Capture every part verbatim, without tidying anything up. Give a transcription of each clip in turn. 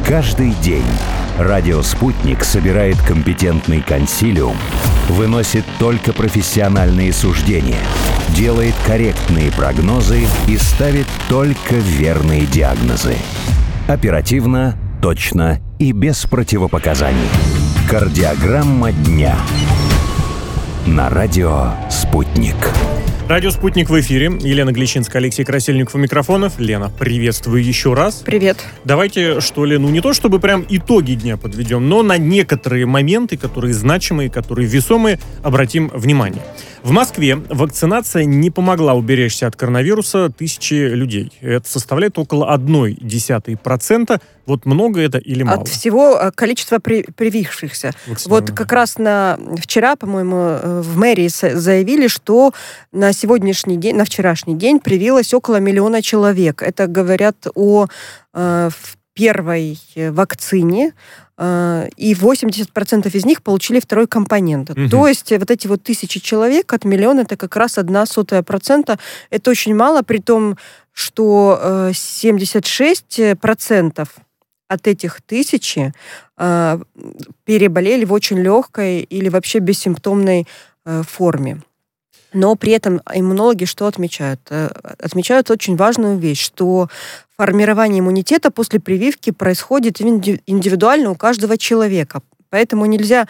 Каждый день радио «Спутник» собирает компетентный консилиум, выносит только профессиональные суждения, делает корректные прогнозы и ставит только верные диагнозы. Оперативно, точно и без противопоказаний. Кардиограмма дня. На радио «Спутник». Радио «Спутник» в эфире. Елена Глещинская, Алексей Красильников у микрофонов. Лена, приветствую еще раз. Привет. Давайте, что ли, ну не то чтобы прям итоги дня подведем, но на некоторые моменты, которые значимые, которые весомые, обратим внимание. В Москве вакцинация не помогла уберечься от коронавируса тысячи людей. Это составляет около одной десятой процента. Вот много это или мало? От всего количества при, привившихся. Вот как раз на вчера, по-моему, в мэрии заявили, что на сегодняшний день, на вчерашний день привилось около миллиона человек. Это говорят о э, первой вакцине, и восемьдесят процентов из них получили второй компонент. Угу. То есть вот эти вот тысячи человек от миллиона, это как раз одна сотая процента. Это очень мало, при том, что семьдесят шесть процентов от этих тысячи переболели в очень легкой или вообще бессимптомной форме. Но при этом иммунологи что отмечают? Отмечают очень важную вещь, что формирование иммунитета после прививки происходит индивидуально у каждого человека. Поэтому нельзя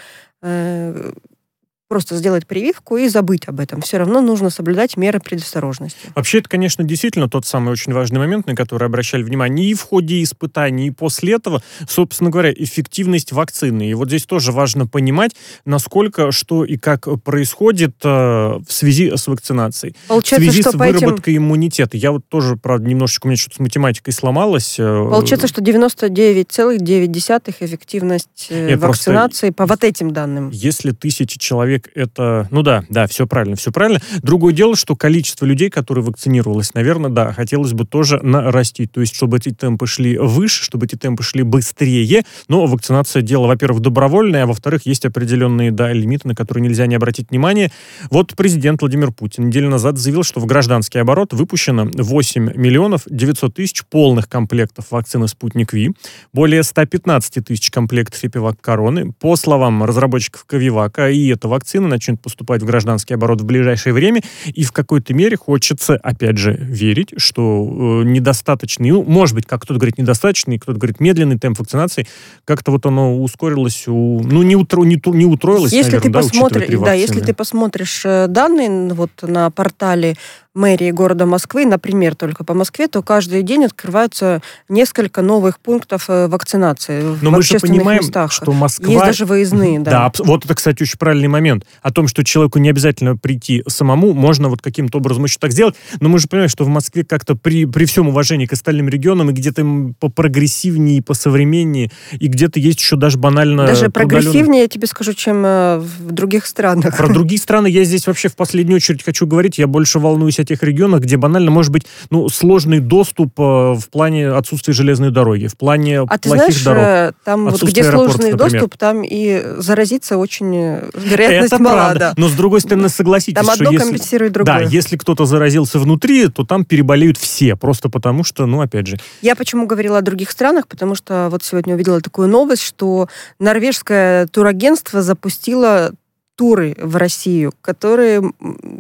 э, просто сделать прививку и забыть об этом. Все равно нужно соблюдать меры предосторожности. Вообще, это, конечно, действительно тот самый очень важный момент, на который обращали внимание и в ходе испытаний, и после этого, собственно говоря, эффективность вакцины. И вот здесь тоже важно понимать, насколько, что и как происходит э, в связи с вакцинацией. Получается, в связи что с по выработкой этим... иммунитета. Я вот тоже, правда, немножечко у меня что-то с математикой сломалось. Получается, что девяносто девять целых девять десятых эффективность Нет, вакцинации по вот этим данным. Если тысячи человек это... Ну да, да, все правильно, все правильно. Другое дело, что количество людей, которые вакцинировалось, наверное, да, хотелось бы тоже нарастить. То есть, чтобы эти темпы шли выше, чтобы эти темпы шли быстрее. Но вакцинация дело, во-первых, добровольное, а во-вторых, есть определенные, да, лимиты, на которые нельзя не обратить внимание. Вот президент Владимир Путин неделю назад заявил, что в гражданский оборот выпущено восемь миллионов девятьсот тысяч полных комплектов вакцины «Спутник Ви», более сто пятнадцать тысяч комплектов «Эпивак Короны». По словам разработчиков Ковивака, и эта вакцина начнет поступать в гражданский оборот в ближайшее время, и в какой-то мере хочется, опять же, верить, что э, недостаточный, ну, может быть, как кто-то говорит, недостаточный, кто-то говорит, медленный темп вакцинации, как-то вот оно ускорилось, у, ну, не, утро, не, не утроилось, если наверное, ты да, посмотри, учитывая да, если ты посмотришь данные вот на портале мэрии города Москвы, например, только по Москве, то каждый день открываются несколько новых пунктов вакцинации. Но в мы же понимаем, местах. что Москва... Есть даже выездные, да. Да, вот это, кстати, очень правильный момент. О том, что человеку не обязательно прийти самому, можно вот каким-то образом еще так сделать, но мы же понимаем, что в Москве как-то при, при всем уважении к остальным регионам и где-то попрогрессивнее, посовременнее, и где-то есть еще даже банально... Даже прогрессивнее, я тебе скажу, чем в других странах. Про другие страны я здесь вообще в последнюю очередь хочу говорить, я больше волнуюсь о тех регионах, где банально может быть ну, сложный доступ э, в плане отсутствия железной дороги, в плане а плохих ты знаешь, дорог. Там вот где сложный доступ, там и заразиться очень вероятность Это мала. правда. Да. Но с другой стороны, согласитесь, там что одно если, компенсирует другое. Да, если кто-то заразился внутри, то там переболеют все, просто потому что, ну, опять же. Я почему говорила о других странах, потому что вот сегодня увидела такую новость, что норвежское турагентство запустило туры в Россию, которые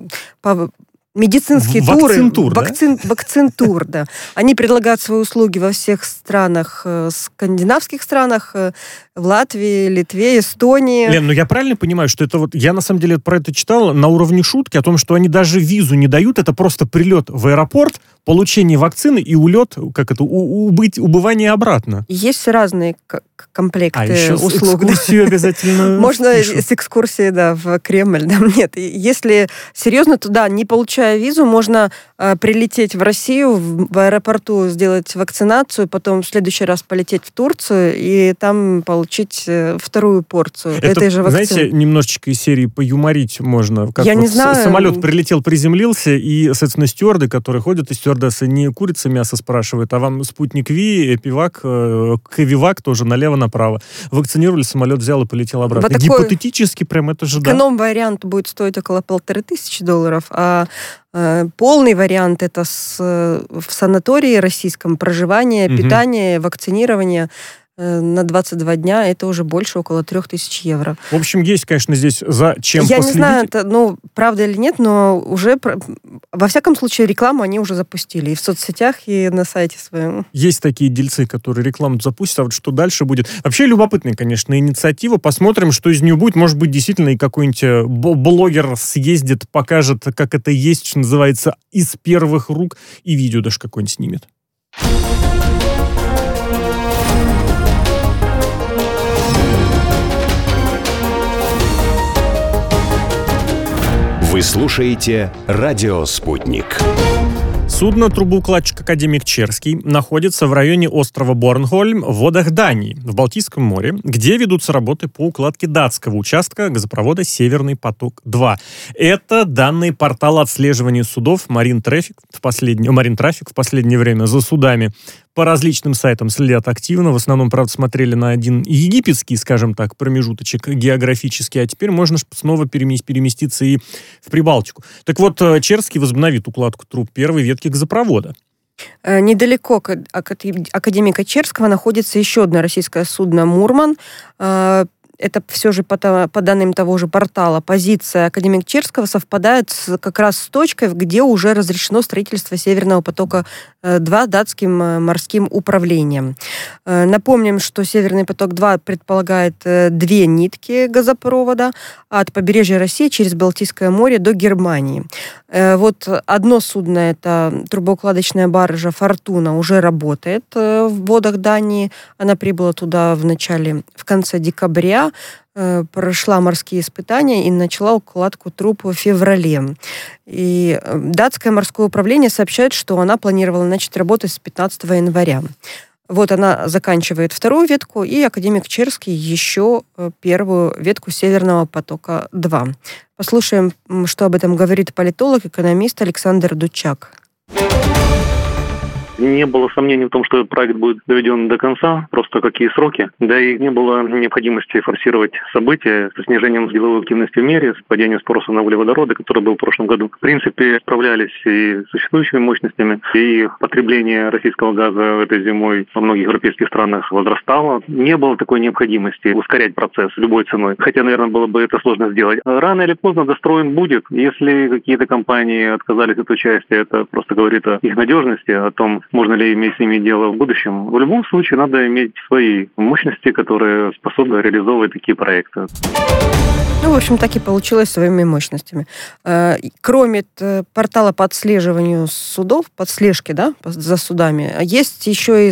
по медицинские Вакцинтур, туры, да? вакцин, вакцинтур, да. Они предлагают свои услуги во всех странах, скандинавских странах, в Латвии, Литве, Эстонии. Лен, ну я правильно понимаю, что это вот... Я на самом деле про это читал на уровне шутки, о том, что они даже визу не дают, это просто прилет в аэропорт, получение вакцины и улет, как это, у, убыть, убывание обратно. Есть разные комплекты а, еще услуг. А, экскурсию обязательно Можно с экскурсией, да, в Кремль. Да, нет, если серьезно, то да, не получая визу, можно э, прилететь в Россию, в, в аэропорту сделать вакцинацию, потом в следующий раз полететь в Турцию и там получить э, вторую порцию это, этой же вакцины. Знаете, немножечко из серии поюморить можно. Как Я вот не знаю. Самолет прилетел, приземлился, и, соответственно, стюарды, которые ходят, и стюардессы не курица мясо спрашивают, а вам спутник Ви, Эпивак, э, Ковивак тоже налево-направо. Вакцинировали, самолет взял и полетел обратно. Вот гипотетически прям это же, да. Эконом-вариант будет стоить около полторы тысячи долларов, а э, полный вариант это с, в санатории российском проживание, угу. питание, вакцинирование на двадцать два дня это уже больше, около трех тысяч евро. В общем, есть, конечно, здесь за чем Я последить. не знаю, это, ну, правда или нет, но уже, во всяком случае, рекламу они уже запустили и в соцсетях, и на сайте своем. Есть такие дельцы, которые рекламу запустят, а вот что дальше будет. Вообще любопытная, конечно, инициатива. Посмотрим, что из нее будет. Может быть, действительно и какой-нибудь блогер съездит, покажет, как это есть, что называется, из первых рук, и видео даже какое-нибудь снимет. Вы слушаете «Радио Спутник». Судно-трубоукладчик «Академик Черский» находится в районе острова Борнхольм в водах Дании, в Балтийском море, где ведутся работы по укладке датского участка газопровода «Северный поток-два». Это данные портала отслеживания судов Marine Traffic в последнее, Marine Traffic в последнее время за судами. По различным сайтам следят активно. В основном, правда, смотрели на один египетский, скажем так, промежуточек географический, а теперь можно снова переместиться и в Прибалтику. Так вот, Черский возобновит укладку труб первой ветки газопровода. Недалеко от академика Черского находится еще одно российское судно «Мурман». Это все же по, по данным того же портала, позиция академика Черского совпадает с, как раз с точкой, где уже разрешено строительство Северного потока-два датским морским управлением. Напомним, что Северный поток-два предполагает две нитки газопровода от побережья России через Балтийское море до Германии. Вот одно судно, это трубоукладочная баржа «Фортуна», уже работает в водах Дании. Она прибыла туда в начале, в конце декабря, прошла морские испытания и начала укладку труб в феврале. И датское морское управление сообщает, что она планировала начать работать с пятнадцатого января. Вот она заканчивает вторую ветку, и академик Черский еще первую ветку Северного потока-два. Послушаем, что об этом говорит политолог, экономист Александр Дучак. Не было сомнений в том, что этот проект будет доведен до конца, просто какие сроки. Да и не было необходимости форсировать события со снижением деловой активности в мире, с падением спроса на углеводороды, который был в прошлом году. В принципе, справлялись и существующими мощностями, и потребление российского газа этой зимой во многих европейских странах возрастало. Не было такой необходимости ускорять процесс любой ценой, хотя, наверное, было бы это сложно сделать. Рано или поздно достроен будет. Если какие-то компании отказались от участия, это просто говорит о их надежности, о том, можно ли иметь с ними дело в будущем. В любом случае, надо иметь свои мощности, которые способны реализовывать такие проекты. Ну, в общем, так и получилось своими мощностями. Кроме портала по отслеживанию судов, подслежки, да, за судами, есть еще и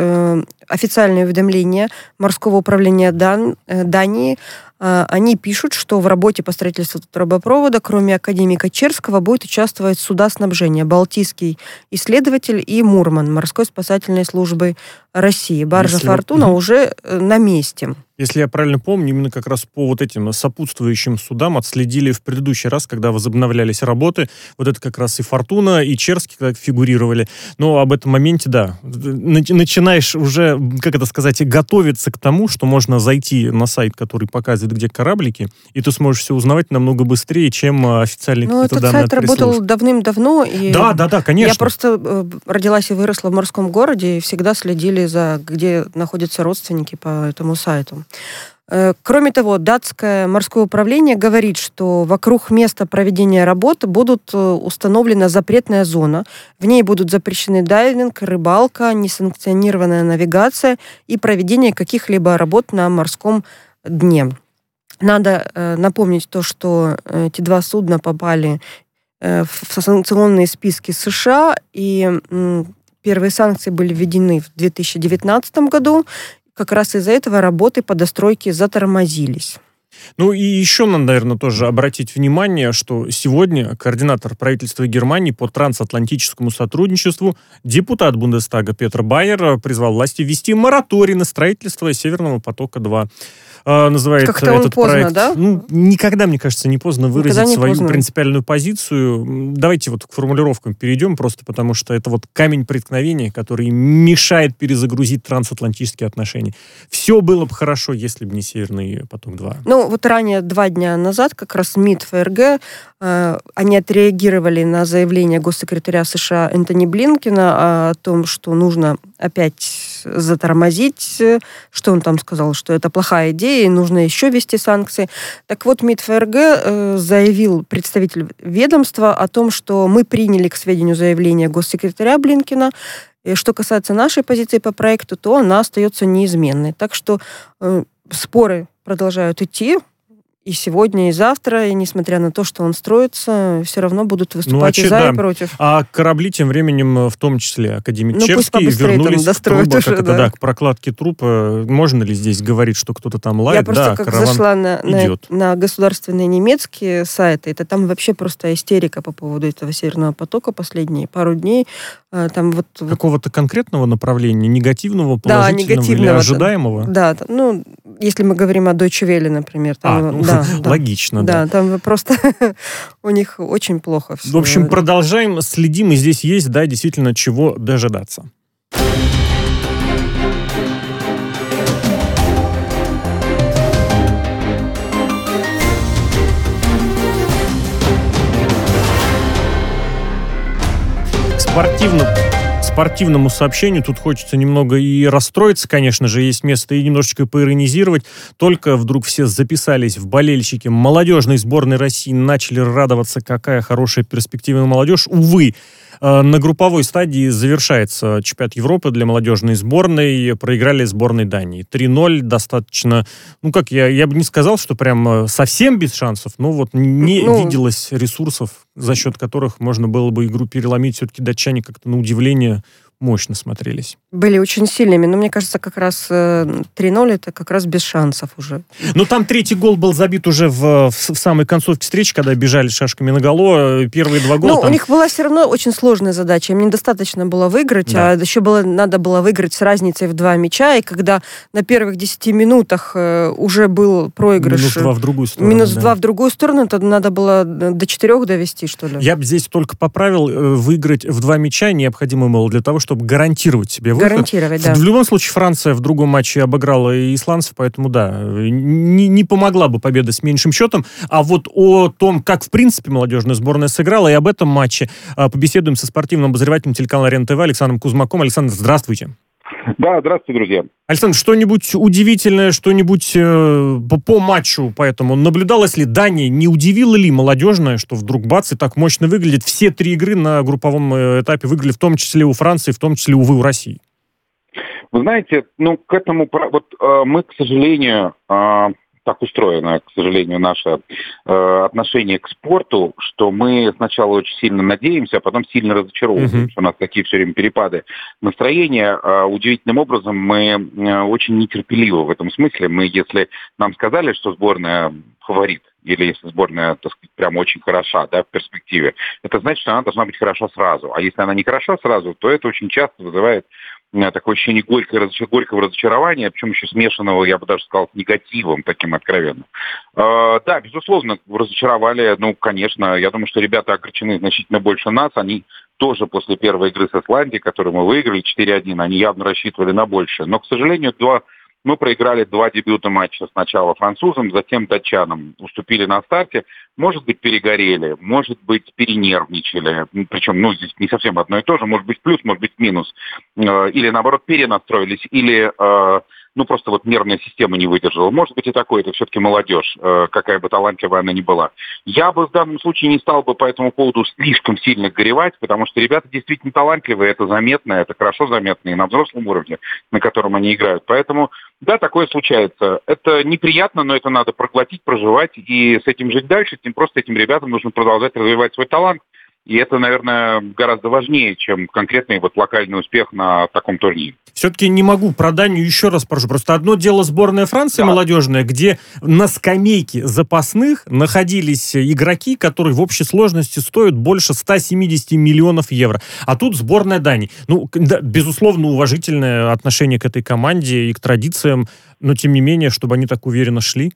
официальное уведомление Морского управления Дан, Дании. Они пишут, что в работе по строительству трубопровода, кроме академика Черского, будет участвовать суда снабжения «Балтийский исследователь» и «Мурман» морской спасательной службы России. Баржа Если... «Фортуна» уже на месте. Если я правильно помню, именно как раз по вот этим сопутствующим судам отследили в предыдущий раз, когда возобновлялись работы. Вот это как раз и «Фортуна», и «Черский» как фигурировали. Но об этом моменте, да, начинаешь уже, как это сказать, готовиться к тому, что можно зайти на сайт, который показывает, где кораблики, и ты сможешь все узнавать намного быстрее, чем официальные ну, какие-то данные. Ну, этот сайт работал давным-давно. И да, да, да, конечно. Я просто родилась и выросла в морском городе, и всегда следили за, где находятся родственники по этому сайту. Кроме того, датское морское управление говорит, что вокруг места проведения работ будут установлена запретная зона. В ней будут запрещены дайвинг, рыбалка, несанкционированная навигация и проведение каких-либо работ на морском дне. Надо э, напомнить то, что эти два судна попали э, в санкционные списки США, и э, первые санкции были введены в две тысячи девятнадцатом году. Как раз из-за этого работы по достройке затормозились. Ну и еще надо, наверное, тоже обратить внимание, что сегодня координатор правительства Германии по трансатлантическому сотрудничеству, депутат Бундестага Петр Байер, призвал власти ввести мораторий на строительство Северного потока-два. Называет Как-то он этот поздно, проект. Да? Ну, никогда, мне кажется, не поздно выразить не свою поздно. принципиальную позицию. Давайте вот к формулировкам перейдем, просто потому что это вот камень преткновения, который мешает перезагрузить трансатлантические отношения. Все было бы хорошо, если бы не Северный поток-два. Ну, вот ранее, два дня назад, как раз МИД ФРГ они отреагировали на заявление госсекретаря США Энтони Блинкена о том, что нужно опять затормозить, что он там сказал, что это плохая идея, и нужно еще ввести санкции. Так вот, МИД ФРГ заявил, представитель ведомства, о том, что мы приняли к сведению заявление госсекретаря Блинкена. И что касается нашей позиции по проекту, то она остается неизменной. Так что э, споры продолжают идти. И сегодня, и завтра, и несмотря на то, что он строится, все равно будут выступать ну, а и за, да. и против. А корабли тем временем, в том числе академик ну, Черский, вернулись к трубам, уже, как да. Это, да, к прокладке труб. Можно ли здесь говорить, что кто-то там лает? Я просто да, как зашла на, на, на государственные немецкие сайты, это там вообще просто истерика по поводу этого Северного потока последние пару дней. Там вот, Какого-то конкретного направления, негативного, положительного да, негативного, или ожидаемого? Да, ну, если мы говорим о Deutsche Welle, например. Там, а, ну, да, логично, да. Да, там просто у них очень плохо все. В общем, продолжаем, следим, и здесь есть, да, действительно, чего дожидаться. Спортивно, спортивному сообщению тут хочется немного и расстроиться, конечно же, есть место и немножечко поиронизировать. Только вдруг все записались в болельщики молодежной сборной России, начали радоваться, какая хорошая перспективная молодежь. Увы, на групповой стадии завершается чемпионат Европы для молодежной сборной. Проиграли сборной Дании. три ноль достаточно... Ну, как я, я бы не сказал, что прям совсем без шансов, но вот не ну, виделось ресурсов, за счет которых можно было бы игру переломить. Все-таки датчане как-то на удивление мощно смотрелись. Были очень сильными, но мне кажется, как раз три ноль это как раз без шансов уже. Но там третий гол был забит уже в, в, в самой концовке встречи, когда бежали шашками наголо. Первые два гола... Ну, там... у них была все равно очень сложная задача. Им недостаточно было выиграть, да. а еще было, надо было выиграть с разницей в два мяча, и когда на первых десяти минутах уже был проигрыш... Минус два в другую сторону. Минус да. два в другую сторону, то надо было до четырех довести, что ли. Я бы здесь только поправил, выиграть в два мяча необходимо было для того, чтобы гарантировать себе выход. Гарантировать, да. В любом случае, Франция в другом матче обыграла и исландцев, поэтому, да, не, не помогла бы победа с меньшим счетом. А вот о том, как, в принципе, молодежная сборная сыграла, и об этом матче побеседуем со спортивным обозревателем телеканала РЕН-ТВ Александром Кузмаком. Александр, здравствуйте. Да, здравствуйте, друзья. Александр, что-нибудь удивительное, что-нибудь э, по, по матчу, поэтому наблюдалось ли Дания, не удивила ли молодежная, что вдруг бац, и так мощно выглядит? Все три игры на групповом этапе выиграли, в том числе у Франции, в том числе, увы, у России. Вы знаете, ну, к этому, вот э, мы, к сожалению, э, так устроено, к сожалению, наше э, отношение к спорту, что мы сначала очень сильно надеемся, а потом сильно разочаровываемся, mm-hmm. что у нас такие все время перепады настроения. Э, удивительным образом мы э, очень нетерпеливы в этом смысле. Мы, если нам сказали, что сборная фаворит, или если сборная, так сказать, прям очень хороша, да, в перспективе, это значит, что она должна быть хороша сразу. А если она не хороша сразу, то это очень часто вызывает такое ощущение горького, горького разочарования, причем еще смешанного, я бы даже сказал, с негативом таким откровенным. Э, да, безусловно, разочаровали. Ну, конечно, я думаю, что ребята огорчены значительно больше нас. Они тоже после первой игры с Исландией, которую мы выиграли четыре один, они явно рассчитывали на большее. Но, к сожалению, два... мы проиграли два дебюта матча. Сначала французам, затем датчанам. Уступили на старте. Может быть, перегорели, может быть, перенервничали. Причем, ну, здесь не совсем одно и то же. Может быть, плюс, может быть, минус. Или, наоборот, перенастроились. Или, ну, просто вот нервная система не выдержала. Может быть, и такое. Это все-таки молодежь, какая бы талантливая она ни была. Я бы в данном случае не стал бы по этому поводу слишком сильно горевать, потому что ребята действительно талантливые. Это заметно, это хорошо заметно и на взрослом уровне, на котором они играют. Поэтому... Да, такое случается. Это неприятно, но это надо проглотить, проживать и с этим жить дальше. Тем просто этим ребятам нужно продолжать развивать свой талант. И это, наверное, гораздо важнее, чем конкретный вот локальный успех на таком турнире. Все-таки не могу про Данию еще раз прошу. Просто одно дело сборная Франции да. молодежная, где на скамейке запасных находились игроки, которые в общей сложности стоят больше ста семидесяти миллионов евро. А тут сборная Дании. Ну, да, безусловно, уважительное отношение к этой команде и к традициям, но тем не менее, чтобы они так уверенно шли.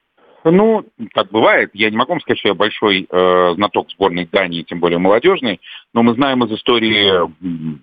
Ну, так бывает. Я не могу вам сказать, что я большой э, знаток сборной Дании, тем более молодежной, но мы знаем из истории,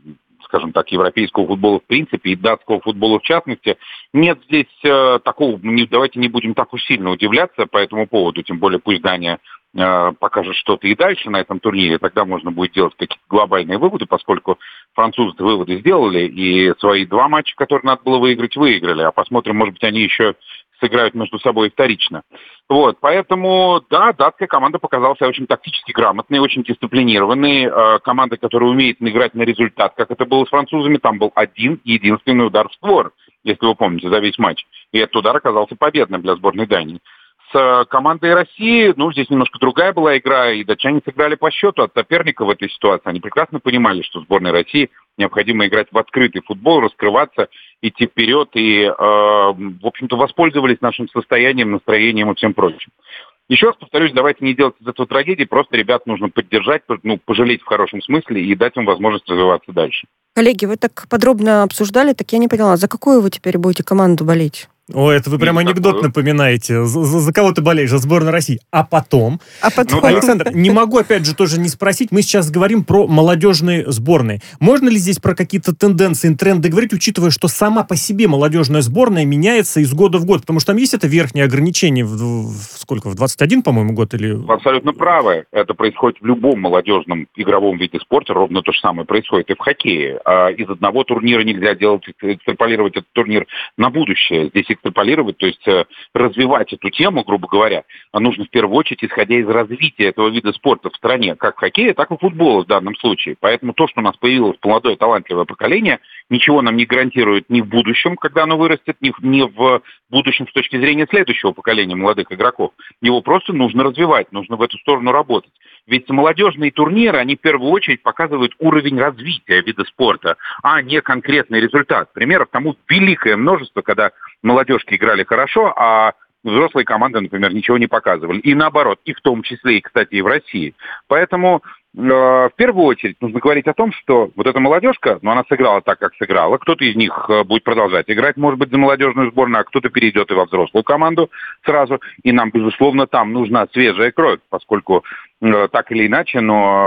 скажем так, европейского футбола в принципе и датского футбола в частности. Нет здесь э, такого, не, давайте не будем так уж сильно удивляться по этому поводу, тем более пусть Дания э, покажет что-то и дальше на этом турнире, тогда можно будет делать какие-то глобальные выводы, поскольку французы выводы сделали, и свои два матча, которые надо было выиграть, выиграли. А посмотрим, может быть, они еще сыграют между собой вторично. Вот, поэтому, да, датская команда показала себя очень тактически грамотной, очень дисциплинированной. Э, команда, которая умеет играть на результат, как это было с французами, там был один единственный удар в створ, если вы помните, за весь матч. И этот удар оказался победным для сборной Дании. С командой России, ну, здесь немножко другая была игра, и датчане сыграли по счету от соперника в этой ситуации. Они прекрасно понимали, что сборной России необходимо играть в открытый футбол, раскрываться, идти вперед, и, э, в общем-то, воспользовались нашим состоянием, настроением и всем прочим. Еще раз повторюсь, давайте не делать из этого трагедии, просто ребят нужно поддержать, ну, пожалеть в хорошем смысле и дать им возможность развиваться дальше. Коллеги, вы так подробно обсуждали, так я не поняла, за какую вы теперь будете команду болеть? О, это вы прям анекдот такую. напоминаете. За, за, за кого ты болеешь? За сборную России. А потом... А потом... Ну, Александр, не могу, опять же, тоже не спросить. Мы сейчас говорим про молодежные сборные. Можно ли здесь про какие-то тенденции, тренды говорить, учитывая, что сама по себе молодежная сборная меняется из года в год? Потому что там есть это верхнее ограничение в, в сколько? В двадцать один, по-моему, год? Или... Вы абсолютно правы. Это происходит в любом молодежном игровом виде спорта. Ровно то же самое происходит и в хоккее. Из одного турнира нельзя делать, экстраполировать этот турнир на будущее. Здесь экстраполировать, то есть развивать эту тему, грубо говоря, нужно в первую очередь исходя из развития этого вида спорта в стране, как в хоккее, так и в футболе в данном случае. Поэтому то, что у нас появилось молодое талантливое поколение, ничего нам не гарантирует ни в будущем, когда оно вырастет, ни в, ни в будущем с точки зрения следующего поколения молодых игроков. Его просто нужно развивать, нужно в эту сторону работать. Ведь молодежные турниры, они в первую очередь показывают уровень развития вида спорта, а не конкретный результат. Примеров тому великое множество, когда молодежки играли хорошо, а взрослые команды, например, ничего не показывали. И наоборот, и в том числе, и, кстати, и в России. Поэтому э, в первую очередь нужно говорить о том, что вот эта молодежка, ну, она сыграла так, как сыграла. Кто-то из них э, будет продолжать играть, может быть, за молодежную сборную, а кто-то перейдет и во взрослую команду сразу. И нам, безусловно, там нужна свежая кровь, поскольку э, так или иначе,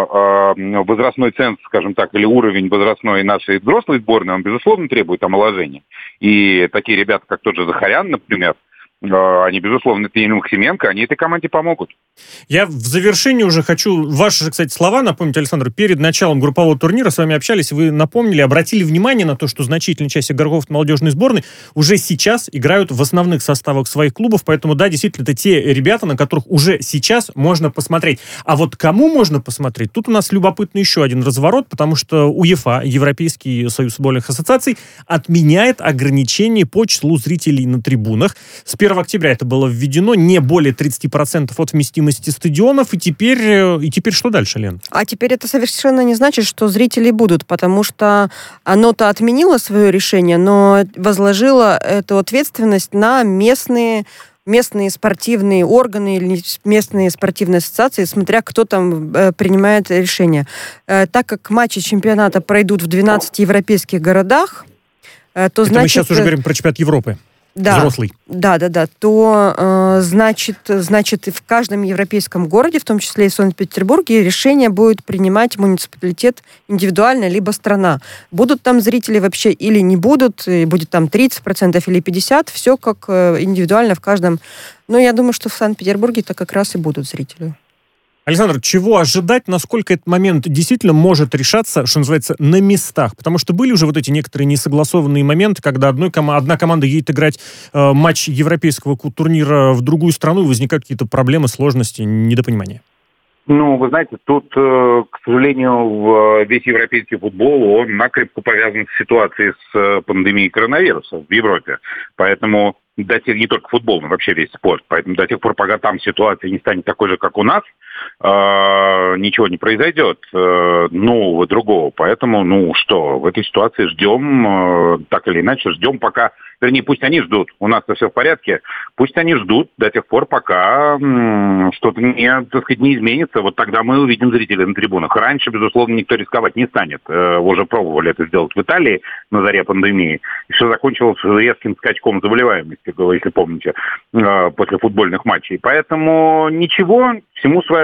но э, возрастной ценз, скажем так, или уровень возрастной нашей взрослой сборной, он, безусловно, требует омоложения. И такие ребята, как тот же Захарян, например, они, безусловно, это именно Максименко, они этой команде помогут. Я в завершении уже хочу ваши же, кстати, слова напомнить, Александр. Перед началом группового турнира с вами общались, вы напомнили, обратили внимание на то, что значительная часть игроков молодежной сборной уже сейчас играют в основных составах своих клубов, поэтому, да, действительно, это те ребята, на которых уже сейчас можно посмотреть. А вот кому можно посмотреть? Тут у нас любопытный еще один разворот, потому что УЕФА, Европейский союз футбольных ассоциаций, отменяет ограничения по числу зрителей на трибунах. С первого октября это было введено, не более тридцать процентов от вместимости стадионов, и теперь, и теперь что дальше, Лен? А теперь это совершенно не значит, что зрители будут, потому что оно-то отменило свое решение, но возложило эту ответственность на местные местные спортивные органы или местные спортивные ассоциации, смотря кто там э, принимает решение. Э, так как матчи чемпионата пройдут в двенадцати европейских городах, э, то это значит... мы сейчас уже говорим про чемпионат Европы. Да, взрослый. Да, да, да. То э, значит, значит, в каждом европейском городе, в том числе и в Санкт-Петербурге, решение будет принимать муниципалитет индивидуально, либо страна. Будут там зрители вообще или не будут, и будет там тридцать процентов или пятьдесят процентов, все как э, индивидуально в каждом. Но я думаю, что в Санкт-Петербурге-то как раз и будут зрители. Александр, чего ожидать, насколько этот момент действительно может решаться, что называется, на местах? Потому что были уже вот эти некоторые несогласованные моменты, когда одной ком- одна команда едет играть э, матч европейского турнира в другую страну, и возникают какие-то проблемы, сложности, недопонимания. Ну, вы знаете, тут, к сожалению, весь европейский футбол, он накрепко повязан с ситуацией с пандемией коронавируса в Европе. Поэтому до тех, не только футбол, но вообще весь спорт. Поэтому до тех пор, пока там ситуация не станет такой же, как у нас, э, ничего не произойдет э, нового, другого. Поэтому, ну что, в этой ситуации ждем, э, так или иначе, ждем пока... Вернее, пусть они ждут. У нас-то все в порядке. Пусть они ждут до тех пор, пока м- что-то не, так сказать, не изменится. Вот тогда мы увидим зрителей на трибунах. Раньше, безусловно, никто рисковать не станет. Э, уже пробовали это сделать в Италии на заре пандемии. И все закончилось резким скачком заболеваемости, если помните, э, после футбольных матчей. Поэтому ничего, всему свое время.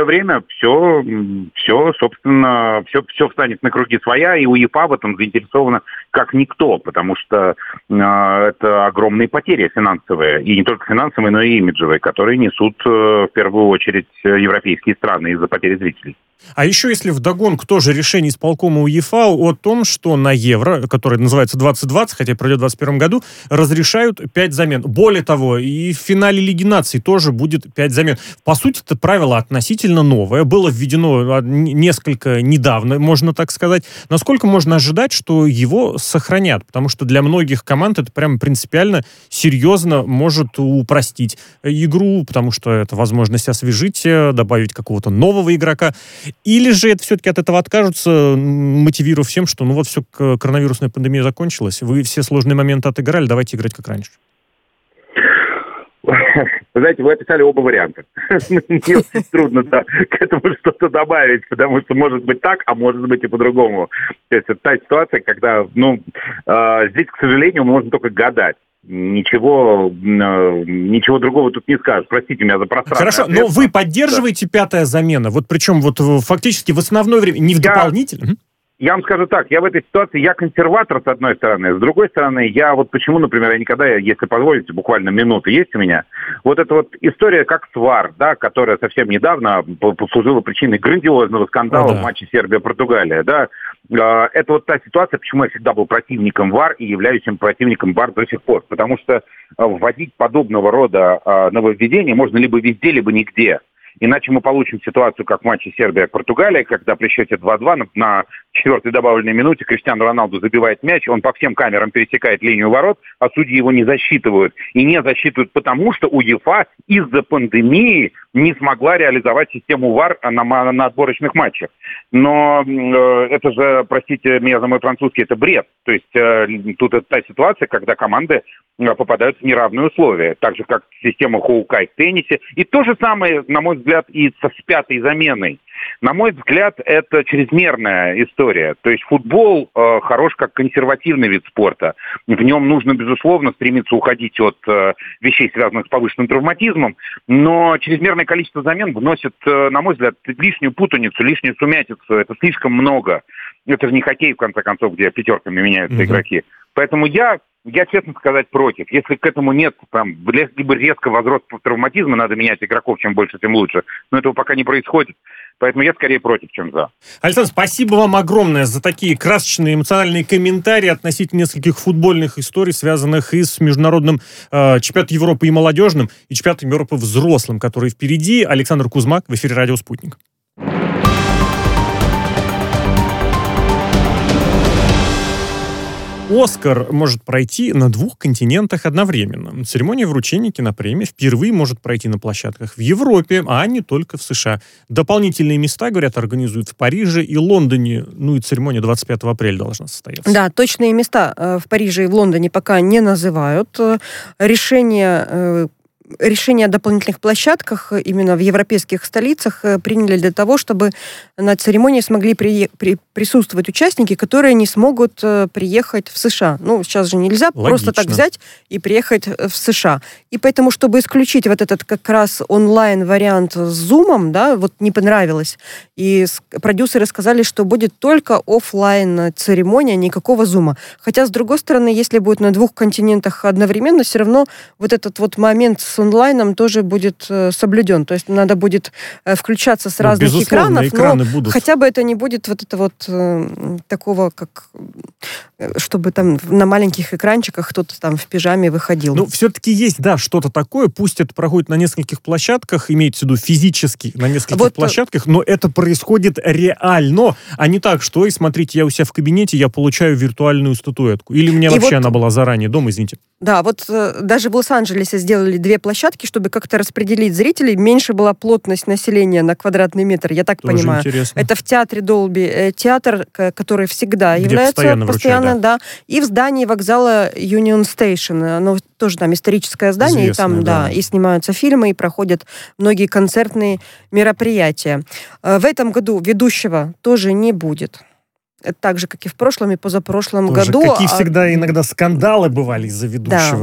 время все, все, собственно, все, все встанет на круги своя, и УЕФА в этом заинтересована как никто, потому что э, это огромные потери финансовые, и не только финансовые, но и имиджевые, которые несут э, в первую очередь европейские страны из-за потери зрителей. А еще, если вдогонку тоже решение исполкома УЕФА о том, что на Евро, который называется двадцать двадцать, хотя пройдет в двадцать первом году, разрешают пять замен. Более того, и в финале Лиги наций тоже будет пять замен. По сути, это правило относительно новое. Было введено несколько недавно, можно так сказать. Насколько можно ожидать, что его сохранят? Потому что для многих команд это прям принципиально серьезно может упростить игру, потому что это возможность освежить, добавить какого-то нового игрока. Или же это все-таки от этого откажутся, мотивируя всем, что ну вот все, коронавирусная пандемия закончилась, вы все сложные моменты отыграли, давайте играть как раньше. Вы знаете, вы описали оба варианта. Мне очень трудно к этому что-то добавить, потому что может быть так, а может быть и по-другому. То есть это та ситуация, когда, ну, здесь, к сожалению, можно только гадать. Ничего, ничего другого тут не скажешь. Простите меня за пространство. Хорошо, но вы поддерживаете да. пятая замена? Вот причем вот фактически в основное время, не в я, дополнительном? Я вам скажу так, я в этой ситуации, я консерватор, с одной стороны. С другой стороны, я вот почему, например, я никогда, если позволите, буквально минуты есть у меня, вот эта вот история как с ВАР, да, которая совсем недавно послужила причиной грандиозного скандала О, да. в матче Сербия-Португалия, да. Это вот та ситуация, почему я всегда был противником ВАР и являюсь им противником ВАР до сих пор. Потому что вводить подобного рода нововведения можно либо везде, либо нигде. Иначе мы получим ситуацию, как в матче Сербия-Португалия, когда при счете два-два на, на четвертой добавленной минуте Криштиану Роналду забивает мяч, он по всем камерам пересекает линию ворот, а судьи его не засчитывают. И не засчитывают потому, что УЕФА из-за пандемии не смогла реализовать систему ВАР на, на отборочных матчах. Но э, это же, простите меня за мой французский, это бред. То есть э, тут это та ситуация, когда команды э, попадают в неравные условия. Так же, как система Хоукай в теннисе. И то же самое, на мой взгляд, и со с пятой заменой. На мой взгляд, это чрезмерная история. То есть футбол э, хорош как консервативный вид спорта. В нем нужно, безусловно, стремиться уходить от э, вещей, связанных с повышенным травматизмом, но чрезмерное количество замен вносит, э, на мой взгляд, лишнюю путаницу, лишнюю сумятицу. Это слишком много. Это же не хоккей, в конце концов, где пятерками меняются mm-hmm. игроки. Поэтому я... Я, честно сказать, против. Если к этому нет, там, либо резко возрост травматизма, надо менять игроков, чем больше, тем лучше. Но этого пока не происходит. Поэтому я скорее против, чем за. Александр, спасибо вам огромное за такие красочные эмоциональные комментарии относительно нескольких футбольных историй, связанных и с международным э, чемпионатом Европы и молодежным, и чемпионатом Европы взрослым, который впереди. Александр Кузмак в эфире «Радио Спутник». «Оскар» может пройти на двух континентах одновременно. Церемония вручения кинопремии впервые может пройти на площадках в Европе, а не только в США. Дополнительные места, говорят, организуют в Париже и Лондоне. Ну и церемония двадцать пятого апреля должна состояться. Да, точные места в Париже и в Лондоне пока не называют. Решение... Решение о дополнительных площадках именно в европейских столицах приняли для того, чтобы на церемонии смогли при, при, присутствовать участники, которые не смогут приехать в США. Ну, сейчас же нельзя Логично. Просто так взять и приехать в США. И поэтому, чтобы исключить вот этот как раз онлайн-вариант с Зумом, да, вот не понравилось. И продюсеры сказали, что будет только офлайн-церемония, никакого Зума. Хотя, с другой стороны, если будет на двух континентах одновременно, все равно вот этот вот момент с онлайном тоже будет э, соблюден. То есть надо будет э, включаться с ну, разных экранов, но будут. Хотя бы это не будет вот это вот э, такого, как э, чтобы там на маленьких экранчиках кто-то там в пижаме выходил. Ну, все-таки есть, да, что-то такое. Пусть это проходит на нескольких площадках, имеется в виду физически на нескольких вот, площадках, но это происходит реально, а не так, что, и смотрите, я у себя в кабинете, я получаю виртуальную статуэтку. Или у меня и вообще вот, она была заранее дома, извините. Да, вот э, даже в Лос-Анджелесе сделали две площадки, чтобы как-то распределить зрителей. Меньше была плотность населения на квадратный метр, я так Тоже понимаю. Интересно. Это в театре Долби э, театр, который всегда Где является постоянно, постоянно вручают, да. да. И в здании вокзала Union Station. Оно тоже там историческое здание, Известное, и там, да. да, и снимаются фильмы, и проходят многие концертные мероприятия. Э, в этом году ведущего тоже не будет. Так же, как и в прошлом и позапрошлом Тоже, году. Какие а... всегда иногда скандалы бывали из-за ведущего. Да.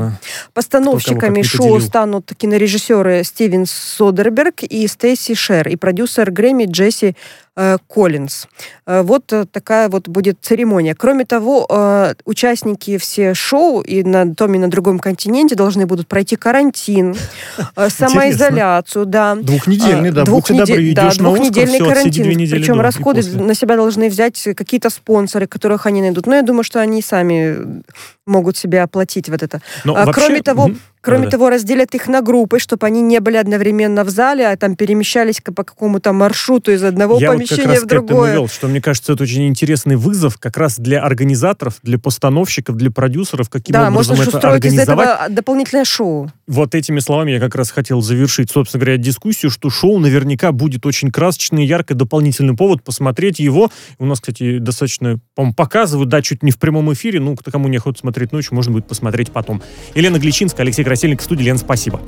Постановщиками шоу станут кинорежиссеры Стивен Содерберг и Стейси Шер, и продюсер Грэмми Джесси э, Коллинз. Э, вот такая вот будет церемония. Кроме того, э, участники все шоу и на том, и на другом континенте должны будут пройти карантин, э, самоизоляцию, да. Двухнедельный, да. Двух Будьте добры, да, идешь на Оскар, все, карантин. две недели Причем до, расходы на себя должны взять какие-то спонсоры, которых они найдут. Но я думаю, что они сами могут себе оплатить вот это. Но а, вообще... Кроме того, угу. Кроме да, того, да. разделят их на группы, чтобы они не были одновременно в зале, а там перемещались по какому-то маршруту из одного Я помещения вот в другое. Я вот что мне кажется, это очень интересный вызов как раз для организаторов, для постановщиков, для продюсеров, каким да, образом можно это организовать. Да, можно устроить из этого дополнительное шоу. Вот этими словами я как раз хотел завершить, собственно говоря, дискуссию, что шоу наверняка будет очень красочный, яркий, дополнительный повод посмотреть его. У нас, кстати, достаточно, по-моему, показывают, да, чуть не в прямом эфире, ну, кому не охота смотреть ночью, можно будет посмотреть потом. Елена Гличинская, Алексей Красильник в студии. Лена, спасибо.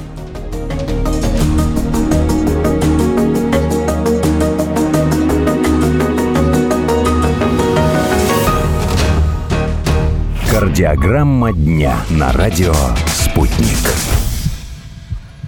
Кардиограмма дня на радио «Спутник».